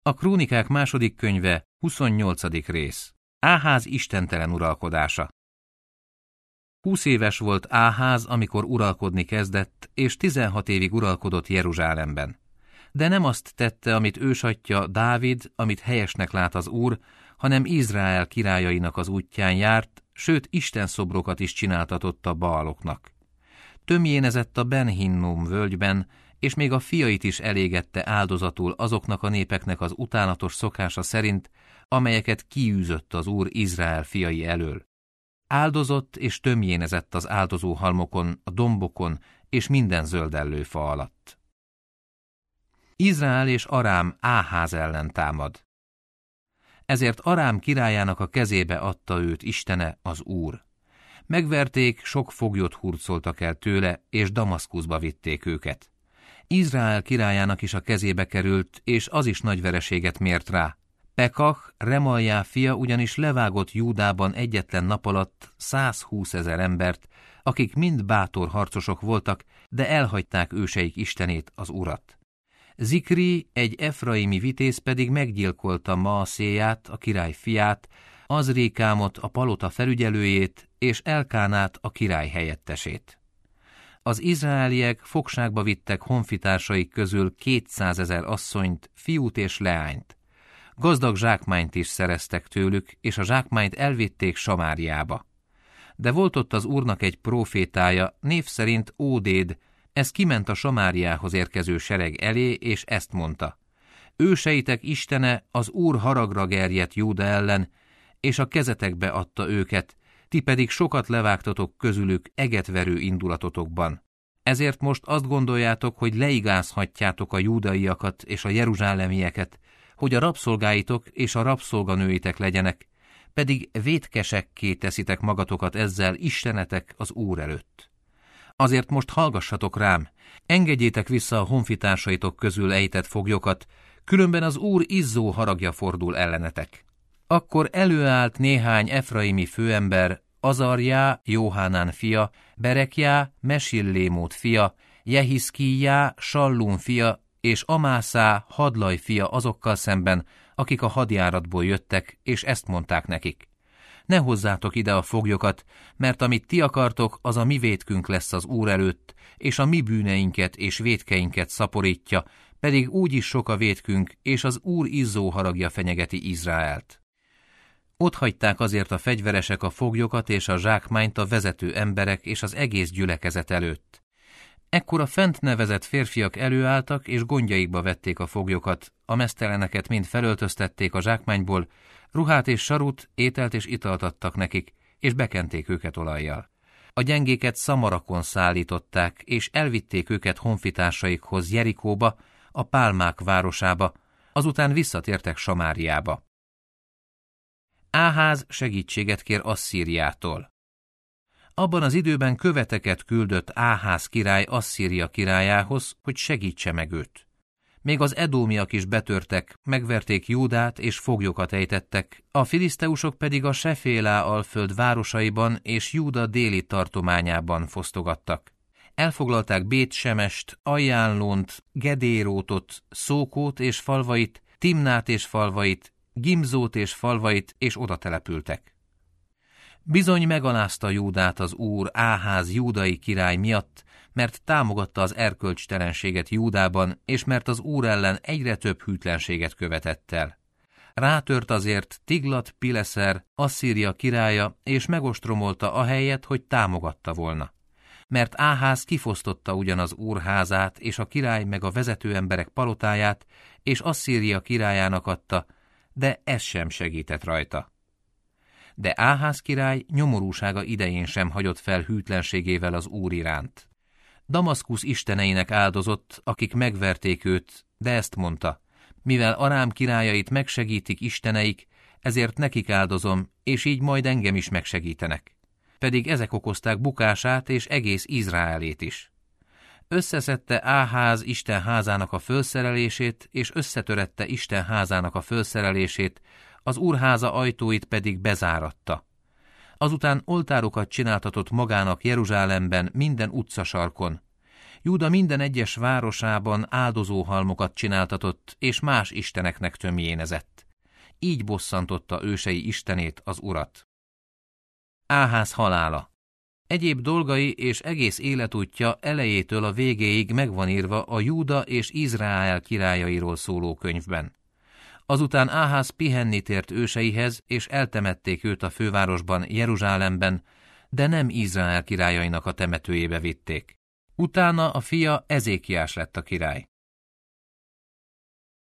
A Krónikák második könyve, 28. rész. Áház istentelen uralkodása. 20 éves volt Áház, amikor uralkodni kezdett, és 16 évig uralkodott Jeruzsálemben. De nem azt tette, amit ősatyja Dávid, amit helyesnek lát az Úr, hanem Izrael királyainak az útján járt, sőt istenszobrokat is csináltatott a Baaloknak. Tömjénezett a Ben Hinnom völgyben, és még a fiait is elégette áldozatul azoknak a népeknek az utálatos szokása szerint, amelyeket kiűzött az Úr Izrael fiai elől. Áldozott és tömjénezett az áldozóhalmokon, a dombokon és minden zöldellőfa alatt. Izrael és Arám Áház ellen támad. Ezért Arám királyának a kezébe adta őt Istene, az Úr. Megverték, sok foglyot hurcoltak el tőle, és Damaszkuszba vitték őket. Izrael királyának is a kezébe került, és az is nagy vereséget mért rá. Pekah, Remaljá fia ugyanis levágott Júdában egyetlen nap alatt 120 000 embert, akik mind bátor harcosok voltak, de elhagyták őseik Istenét, az Urat. Zikri, egy efraimi vitéz pedig meggyilkolta Maasszéját, a király fiát, Azrékámot, a palota felügyelőjét, és Elkánát, a király helyettesét. Az izraeliek fogságba vittek honfitársaik közül 200 000 asszonyt, fiút és leányt. Gazdag zsákmányt is szereztek tőlük, és a zsákmányt elvitték Samáriába. De volt ott az Úrnak egy prófétája, név szerint Ódéd, ez kiment a Samáriához érkező sereg elé, és ezt mondta: őseitek Istene, az Úr haragra gerjedt Júda ellen, és a kezetekbe adta őket, ti pedig sokat levágtatok közülük egetverő indulatotokban. Ezért most azt gondoljátok, hogy leigázhatjátok a júdaiakat és a jeruzsálemieket, hogy a rabszolgáitok és a rabszolganőitek legyenek, pedig vétkesekké teszitek magatokat ezzel Istenetek az Úr előtt. Azért most hallgassatok rám, engedjétek vissza a honfitársaitok közül ejtett foglyokat, különben az Úr izzó haragja fordul ellenetek. Akkor előállt néhány efraimi főember, Azarjá, Jóhánán fia, Berekjá, Mesillémót fia, Jehiszkíjá, Sallum fia, és Amászá, Hadlaj fia azokkal szemben, akik a hadjáratból jöttek, és ezt mondták nekik: ne hozzátok ide a foglyokat, mert amit ti akartok, az a mi vétkünk lesz az Úr előtt, és a mi bűneinket és vétkeinket szaporítja, pedig úgyis sok a vétkünk, és az Úr izzó haragja fenyegeti Izraelt. Ott hagyták azért a fegyveresek a foglyokat és a zsákmányt a vezető emberek és az egész gyülekezet előtt. Ekkor a fent nevezett férfiak előálltak, és gondjaikba vették a foglyokat, a mezteleneket mind felöltöztették a zsákmányból, ruhát és sarut, ételt és italt adtak nekik, és bekenték őket olajjal. A gyengéket szamarakon szállították, és elvitték őket honfitársaikhoz Jerikóba, a Pálmák városába, azután visszatértek Samáriába. Áház segítséget kér Asszíriától. Abban az időben követeket küldött Áház király Asszíria királyához, hogy segítse meg őt. Még az edómiak is betörtek, megverték Júdát és foglyokat ejtettek, a filiszteusok pedig a Sefélá alföld városaiban és Júda déli tartományában fosztogattak. Elfoglalták Bét-Semest, Ajánlónt, Gedérótot, Szókót és falvait, Timnát és falvait, Gimzót és falvait, és oda települtek. Bizony megalázta Júdát az Úr Áház júdai király miatt, mert támogatta az erkölcstelenséget Júdában, és mert az Úr ellen egyre több hűtlenséget követett el. Rátört azért Tiglat-Pileszer, Asszíria királya, és megostromolta ahelyett, hogy támogatta volna. Mert Áház kifosztotta ugyan az Úr házát, és a király meg a vezető emberek palotáját, és Asszíria királyának adta, de ez sem segített rajta. De Áház király nyomorúsága idején sem hagyott fel hűtlenségével az Úr iránt. Damaszkusz isteneinek áldozott, akik megverték őt, de ezt mondta: mivel Arám királyait megsegítik isteneik, ezért nekik áldozom, és így majd engem is megsegítenek. Pedig ezek okozták bukását és egész Izraelét is. Összeszedte Áház Isten házának a fölszerelését, és összetörette Isten házának a fölszerelését, az Úrháza ajtóit pedig bezáratta. Azután oltárokat csináltatott magának Jeruzsálemben minden utcasarkon. Júda minden egyes városában áldozóhalmokat csináltatott, és más isteneknek tömjénezett. Így bosszantotta ősei istenét, az Urat. Áház halála. Egyéb dolgai és egész életútja elejétől a végéig megvan írva a Júda és Izrael királyairól szóló könyvben. Azután Áház pihenni tért őseihez, és eltemették őt a fővárosban, Jeruzsálemben, de nem Izrael királyainak a temetőjébe vitték. Utána a fia Ezékiás lett a király.